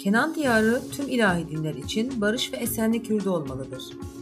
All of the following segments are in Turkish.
Kenan diyarı tüm ilahi dinler için barış ve esenlik yurdu olmalıdır.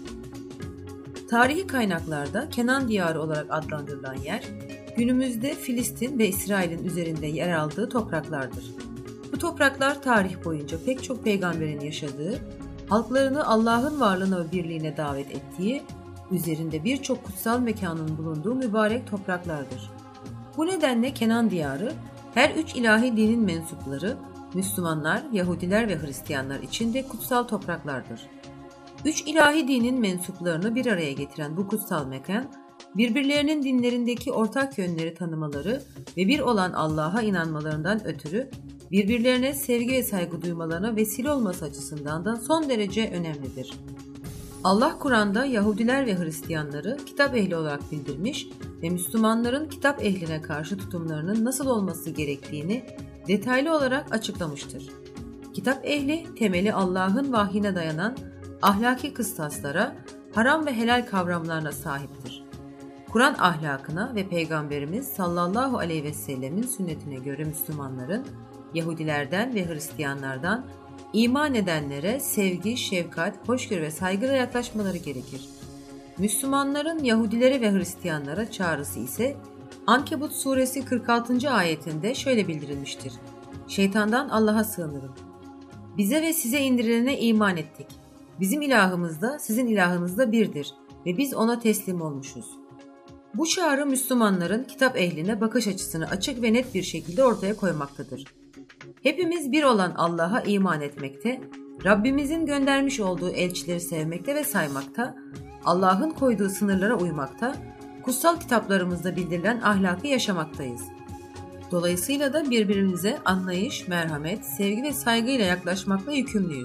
Tarihi kaynaklarda Kenan diyarı olarak adlandırılan yer, günümüzde Filistin ve İsrail'in üzerinde yer aldığı topraklardır. Bu topraklar tarih boyunca pek çok peygamberin yaşadığı, halklarını Allah'ın varlığına ve birliğine davet ettiği, üzerinde birçok kutsal mekanın bulunduğu mübarek topraklardır. Bu nedenle Kenan diyarı, her üç ilahi dinin mensupları, Müslümanlar, Yahudiler ve Hristiyanlar için de kutsal topraklardır. Üç ilahi dinin mensuplarını bir araya getiren bu kutsal mekan, birbirlerinin dinlerindeki ortak yönleri tanımaları ve bir olan Allah'a inanmalarından ötürü birbirlerine sevgi ve saygı duymalarına vesile olması açısından da son derece önemlidir. Allah Kur'an'da Yahudiler ve Hristiyanları kitap ehli olarak bildirmiş ve Müslümanların kitap ehline karşı tutumlarının nasıl olması gerektiğini detaylı olarak açıklamıştır. Kitap ehli temeli Allah'ın vahyine dayanan ahlaki kıstaslara, haram ve helal kavramlarına sahiptir. Kur'an ahlakına ve Peygamberimiz sallallahu aleyhi ve sellemin sünnetine göre Müslümanların Yahudilerden ve Hristiyanlardan iman edenlere sevgi, şefkat, hoşgörü ve saygıyla yaklaşmaları gerekir. Müslümanların Yahudilere ve Hristiyanlara çağrısı ise Ankebut suresi 46. ayetinde şöyle bildirilmiştir. Şeytandan Allah'a sığınırım. Bize ve size indirilene iman ettik. Bizim ilahımız da sizin ilahınız da birdir ve biz ona teslim olmuşuz. Bu çağrı Müslümanların kitap ehline bakış açısını açık ve net bir şekilde ortaya koymaktadır. Hepimiz bir olan Allah'a iman etmekte, Rabbimizin göndermiş olduğu elçileri sevmekte ve saymakta, Allah'ın koyduğu sınırlara uymakta, kutsal kitaplarımızda bildirilen ahlakı yaşamaktayız. Dolayısıyla da birbirimize anlayış, merhamet, sevgi ve saygıyla yaklaşmakla yükümlüyüz.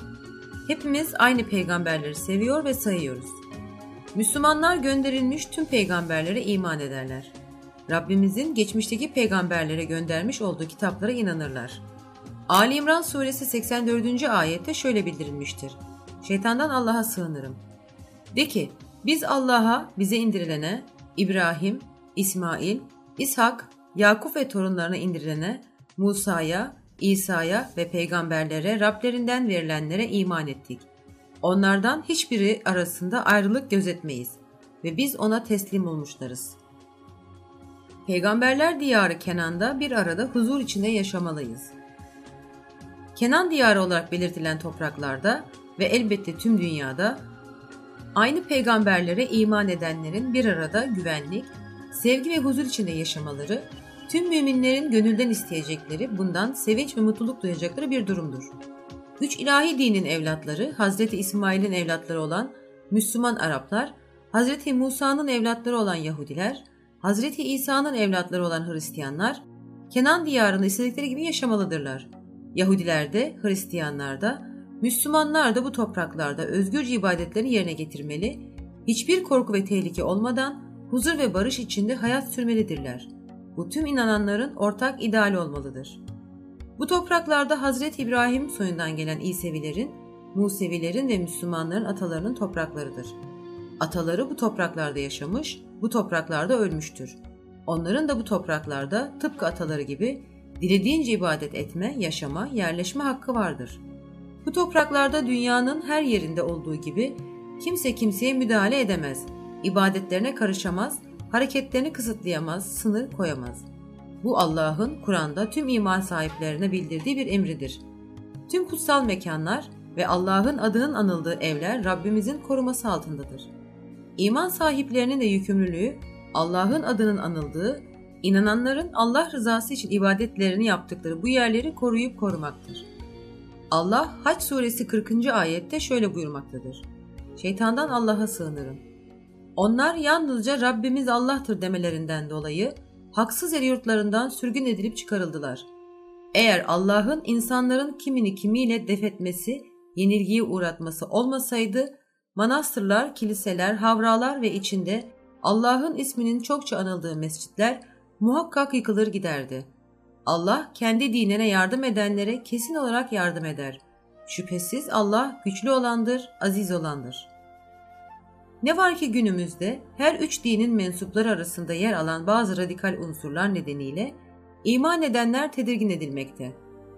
Hepimiz aynı peygamberleri seviyor ve sayıyoruz. Müslümanlar gönderilmiş tüm peygamberlere iman ederler. Rabbimizin geçmişteki peygamberlere göndermiş olduğu kitaplara inanırlar. Ali İmran suresi 84. ayette şöyle bildirilmiştir. Şeytandan Allah'a sığınırım. De ki, biz Allah'a, bize indirilene, İbrahim, İsmail, İshak, Yakup ve torunlarına indirilene, Musa'ya, İsa'ya ve peygamberlere Rablerinden verilenlere iman ettik. Onlardan hiçbiri arasında ayrılık gözetmeyiz ve biz ona teslim olmuşlarız. Peygamberler diyarı Kenan'da bir arada huzur içinde yaşamalıyız. Kenan diyarı olarak belirtilen topraklarda ve elbette tüm dünyada aynı peygamberlere iman edenlerin bir arada güvenlik, sevgi ve huzur içinde yaşamaları, tüm müminlerin gönülden isteyecekleri, bundan sevinç ve mutluluk duyacakları bir durumdur. Üç ilahi dinin evlatları, Hazreti İsmail'in evlatları olan Müslüman Araplar, Hazreti Musa'nın evlatları olan Yahudiler, Hazreti İsa'nın evlatları olan Hristiyanlar, Kenan diyarında istedikleri gibi yaşamalıdırlar. Yahudiler de, Hristiyanlar da, Müslümanlar da bu topraklarda özgürce ibadetlerini yerine getirmeli, hiçbir korku ve tehlike olmadan huzur ve barış içinde hayat sürmelidirler. Bu tüm inananların ortak ideali olmalıdır. Bu topraklarda Hazreti İbrahim soyundan gelen İsevilerin, Musevilerin ve Müslümanların atalarının topraklarıdır. Ataları bu topraklarda yaşamış, bu topraklarda ölmüştür. Onların da bu topraklarda tıpkı ataları gibi dilediğince ibadet etme, yaşama, yerleşme hakkı vardır. Bu topraklarda dünyanın her yerinde olduğu gibi kimse kimseye müdahale edemez, ibadetlerine karışamaz, hareketlerini kısıtlayamaz, sınır koyamaz. Bu Allah'ın Kur'an'da tüm iman sahiplerine bildirdiği bir emridir. Tüm kutsal mekanlar ve Allah'ın adının anıldığı evler Rabbimizin koruması altındadır. İman sahiplerinin de yükümlülüğü Allah'ın adının anıldığı, inananların Allah rızası için ibadetlerini yaptıkları bu yerleri koruyup korumaktır. Allah Hac suresi 40. ayette şöyle buyurmaktadır. Şeytandan Allah'a sığınırım. Onlar yalnızca Rabbimiz Allah'tır demelerinden dolayı haksız yere yurtlarından sürgün edilip çıkarıldılar. Eğer Allah'ın insanların kimini kimiyle defetmesi, yenilgiye uğratması olmasaydı, manastırlar, kiliseler, havralar ve içinde Allah'ın isminin çokça anıldığı mescitler muhakkak yıkılır giderdi. Allah kendi dinine yardım edenlere kesin olarak yardım eder. Şüphesiz Allah güçlü olandır, aziz olandır. Ne var ki günümüzde her üç dinin mensupları arasında yer alan bazı radikal unsurlar nedeniyle iman edenler tedirgin edilmekte.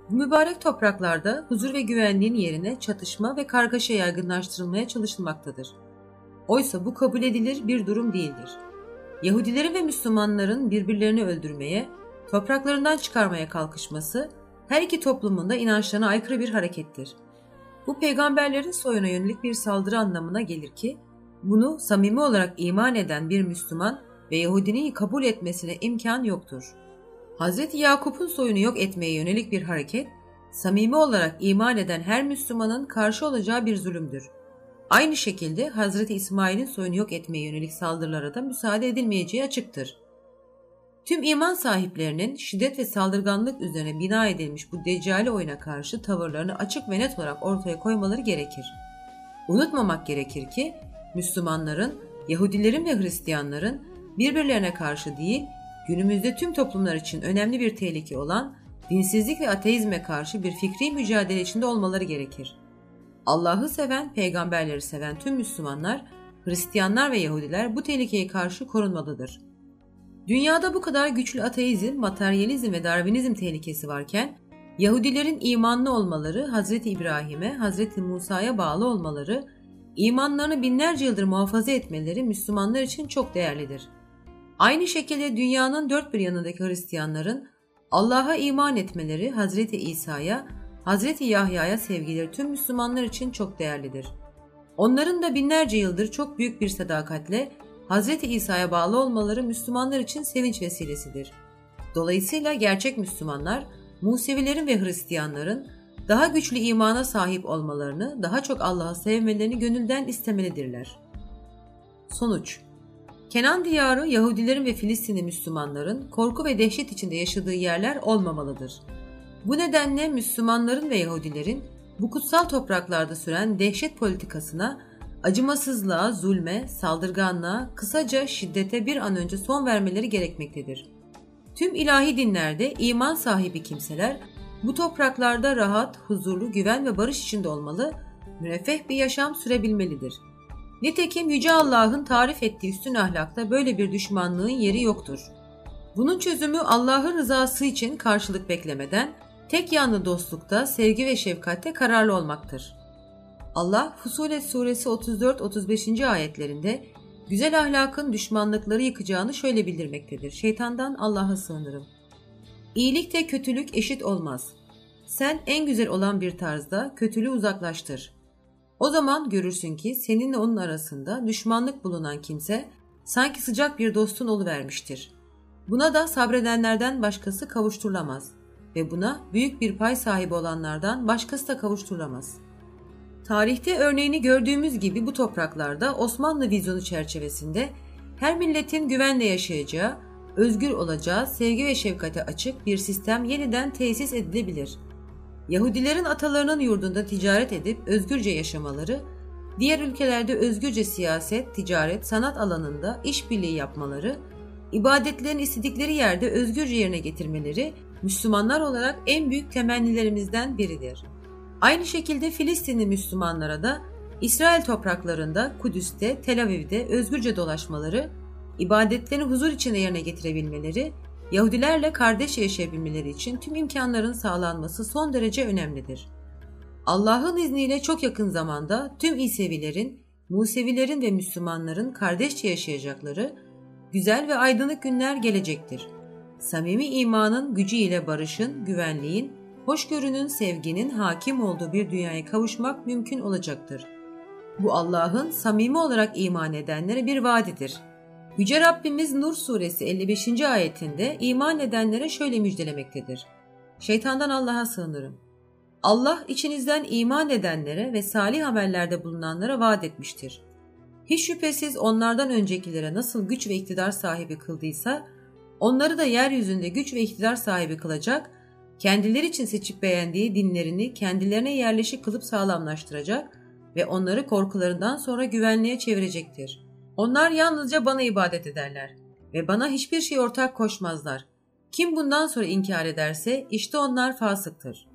Bu mübarek topraklarda huzur ve güvenliğin yerine çatışma ve kargaşa yaygınlaştırılmaya çalışılmaktadır. Oysa bu kabul edilir bir durum değildir. Yahudilerin ve Müslümanların birbirlerini öldürmeye, topraklarından çıkarmaya kalkışması, her iki toplumun da inançlarına aykırı bir harekettir. Bu peygamberlerin soyuna yönelik bir saldırı anlamına gelir ki, bunu samimi olarak iman eden bir Müslüman ve Yahudinin kabul etmesine imkan yoktur. Hz. Yakup'un soyunu yok etmeye yönelik bir hareket, samimi olarak iman eden her Müslümanın karşı olacağı bir zulümdür. Aynı şekilde Hz. İsmail'in soyunu yok etmeye yönelik saldırılara da müsaade edilmeyeceği açıktır. Tüm iman sahiplerinin şiddet ve saldırganlık üzerine bina edilmiş bu deccali oyuna karşı tavırlarını açık ve net olarak ortaya koymaları gerekir. Unutmamak gerekir ki Müslümanların, Yahudilerin ve Hristiyanların birbirlerine karşı değil, günümüzde tüm toplumlar için önemli bir tehlike olan dinsizlik ve ateizme karşı bir fikri mücadele içinde olmaları gerekir. Allah'ı seven, peygamberleri seven tüm Müslümanlar, Hristiyanlar ve Yahudiler bu tehlikeye karşı korunmalıdır. Dünyada bu kadar güçlü ateizm, materyalizm ve Darwinizm tehlikesi varken, Yahudilerin imanlı olmaları, Hz. İbrahim'e, Hz. Musa'ya bağlı olmaları, imanlarını binlerce yıldır muhafaza etmeleri Müslümanlar için çok değerlidir. Aynı şekilde dünyanın dört bir yanındaki Hristiyanların Allah'a iman etmeleri, Hz. İsa'ya, Hz. Yahya'ya sevgileri tüm Müslümanlar için çok değerlidir. Onların da binlerce yıldır çok büyük bir sadakatle Hz. İsa'ya bağlı olmaları Müslümanlar için sevinç vesilesidir. Dolayısıyla gerçek Müslümanlar, Musevilerin ve Hristiyanların daha güçlü imana sahip olmalarını, daha çok Allah'ı sevmelerini gönülden istemelidirler. Sonuç: Kenan diyarı Yahudilerin ve Filistinli Müslümanların korku ve dehşet içinde yaşadığı yerler olmamalıdır. Bu nedenle Müslümanların ve Yahudilerin bu kutsal topraklarda süren dehşet politikasına, acımasızlığa, zulme, saldırganlığa, kısaca şiddete bir an önce son vermeleri gerekmektedir. Tüm ilahi dinlerde iman sahibi kimseler bu topraklarda rahat, huzurlu, güven ve barış içinde olmalı, müreffeh bir yaşam sürebilmelidir. Nitekim Yüce Allah'ın tarif ettiği üstün ahlakta böyle bir düşmanlığın yeri yoktur. Bunun çözümü Allah'ın rızası için karşılık beklemeden, tek yanlı dostlukta, sevgi ve şefkatte kararlı olmaktır. Allah Fussilet suresi 34-35. ayetlerinde güzel ahlakın düşmanlıkları yıkacağını şöyle bildirmektedir. Şeytandan Allah'a sığınırım. İyilikte kötülük eşit olmaz. Sen en güzel olan bir tarzda kötülüğü uzaklaştır. O zaman görürsün ki seninle onun arasında düşmanlık bulunan kimse sanki sıcak bir dostun oluvermiştir. Buna da sabredenlerden başkası kavuşturulamaz ve buna büyük bir pay sahibi olanlardan başkası da kavuşturulamaz. Tarihte örneğini gördüğümüz gibi bu topraklarda Osmanlı vizyonu çerçevesinde her milletin güvenle yaşayacağı, özgür olacağı, sevgi ve şefkate açık bir sistem yeniden tesis edilebilir. Yahudilerin atalarının yurdunda ticaret edip özgürce yaşamaları, diğer ülkelerde özgürce siyaset, ticaret, sanat alanında işbirliği yapmaları, ibadetlerini istedikleri yerde özgürce yerine getirmeleri Müslümanlar olarak en büyük temennilerimizden biridir. Aynı şekilde Filistinli Müslümanlara da İsrail topraklarında, Kudüs'te, Tel Aviv'de özgürce dolaşmaları, ibadetlerini huzur içinde yerine getirebilmeleri, Yahudilerle kardeş yaşayabilmeleri için tüm imkanların sağlanması son derece önemlidir. Allah'ın izniyle çok yakın zamanda tüm İsevilerin, Musevilerin ve Müslümanların kardeşçe yaşayacakları güzel ve aydınlık günler gelecektir. Samimi imanın gücüyle barışın, güvenliğin, hoşgörünün, sevginin hakim olduğu bir dünyaya kavuşmak mümkün olacaktır. Bu Allah'ın samimi olarak iman edenlere bir vaadidir. Yüce Rabbimiz Nur suresi 55. ayetinde iman edenlere şöyle müjdelemektedir. Şeytandan Allah'a sığınırım. Allah içinizden iman edenlere ve salih amellerde bulunanlara vaat etmiştir. Hiç şüphesiz onlardan öncekilere nasıl güç ve iktidar sahibi kıldıysa, onları da yeryüzünde güç ve iktidar sahibi kılacak, kendileri için seçip beğendiği dinlerini kendilerine yerleşik kılıp sağlamlaştıracak ve onları korkularından sonra güvenliğe çevirecektir. Onlar yalnızca bana ibadet ederler ve bana hiçbir şey ortak koşmazlar. Kim bundan sonra inkar ederse işte onlar fasıktır.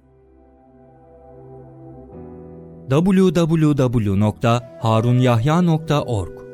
www.harunyahya.org